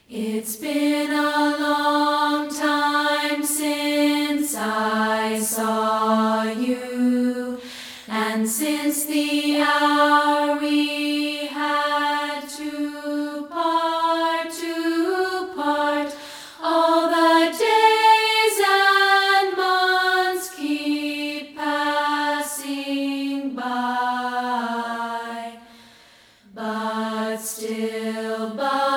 It's been a long time since I saw you, and since the hour we had to part, all the days and months keep passing by, but still